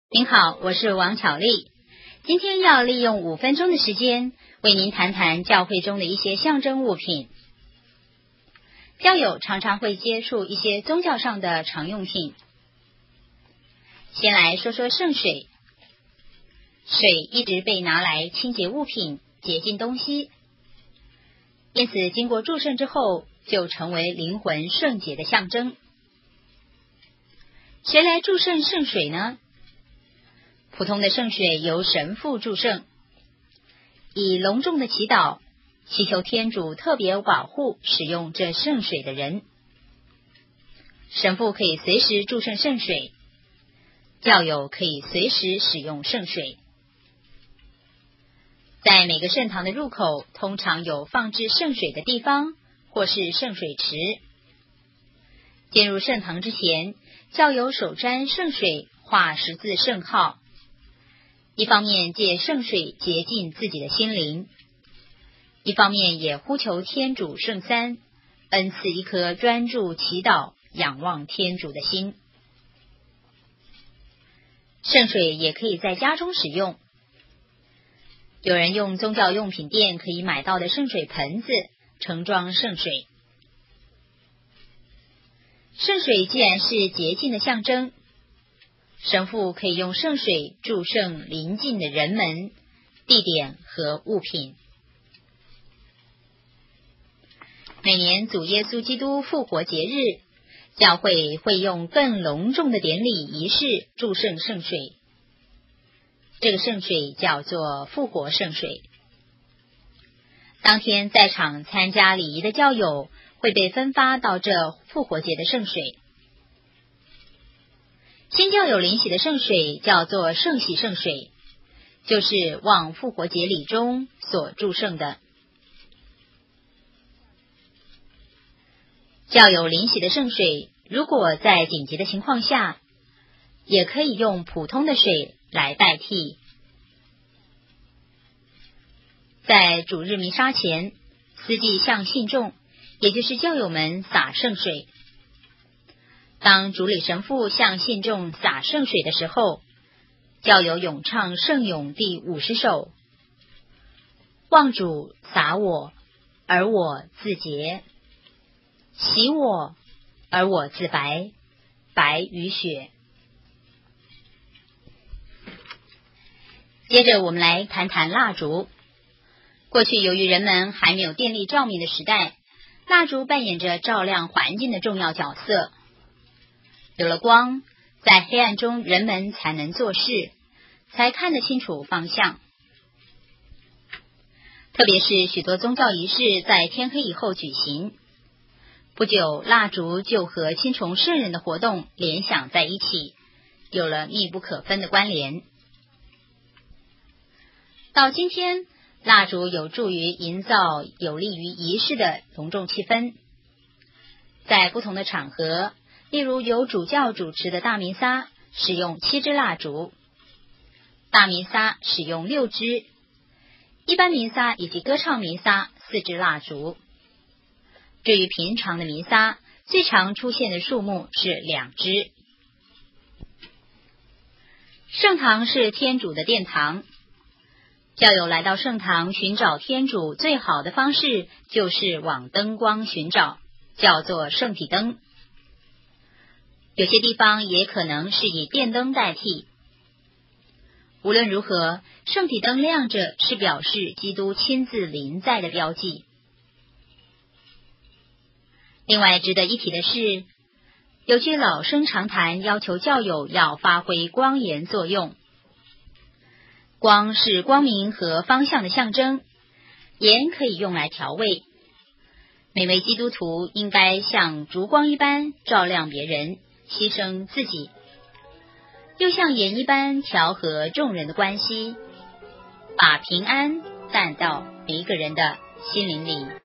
您好，我是王巧丽。今天要利用5分钟的时间，为您谈谈教会中的一些象征物品。教友常常会接触一些宗教上的常用品。先来说说圣水。水一直被拿来清洁物品、洁净东西，因此经过祝圣之后，就成为灵魂圣洁的象征。谁来祝圣圣水呢？普通的圣水由神父祝圣，以隆重的祈祷，祈求天主特别保护使用这圣水的人。神父可以随时祝圣圣水，教友可以随时使用圣水。在每个圣堂的入口，通常有放置圣水的地方，或是圣水池。进入圣堂之前，教友手沾圣水，画十字圣号，一方面借圣水洁净自己的心灵，一方面也呼求天主圣三恩赐一颗专注祈祷、仰望天主的心。圣水也可以在家中使用，有人用宗教用品店可以买到的圣水盆子盛装圣水。圣水既然是洁净的象征，神父可以用圣水祝圣邻近的人们、地点和物品。每年主耶稣基督复活节日，教会会用更隆重的典礼仪式祝圣圣水。这个圣水叫做复活圣水。当天在场参加礼仪的教友会被分发到这复活节的圣水。新教友领洗的圣水叫做圣洗圣水，就是望复活节礼中所祝圣的。教友领洗的圣水，如果在紧急的情况下，也可以用普通的水来代替。在主日弥撒前，司祭向信众，也就是教友们洒圣水。当主理神父向信众洒圣水的时候，教友咏唱圣咏第50首：望主洒我，而我自洁；洗我，而我自白，白如雪。接着我们来谈谈蜡烛。过去由于人们还没有电力照明的时代，蜡烛扮演着照亮环境的重要角色。有了光，在黑暗中人们才能做事，才看得清楚方向。特别是许多宗教仪式在天黑以后举行，不久蜡烛就和青崇圣人的活动联想在一起，有了密不可分的关联。到今天，蜡烛有助于营造有利于仪式的隆重气氛。在不同的场合，例如由主教主持的大弥撒，使用7支蜡烛；大弥撒使用6支；一般弥撒以及歌唱弥撒4支蜡烛。至于平常的弥撒，最常出现的数目是2支。圣堂是天主的殿堂，教友来到圣堂寻找天主最好的方式就是往灯光寻找，叫做圣体灯。有些地方也可能是以电灯代替。无论如何，圣体灯亮着是表示基督亲自临在的标记。另外值得一提的是，有句老生常谈要求教友要发挥光颜作用。光是光明和方向的象征，盐可以用来调味。每位基督徒应该像烛光一般照亮别人，牺牲自己，又像盐一般调和众人的关系，把平安带到每一个人的心灵里。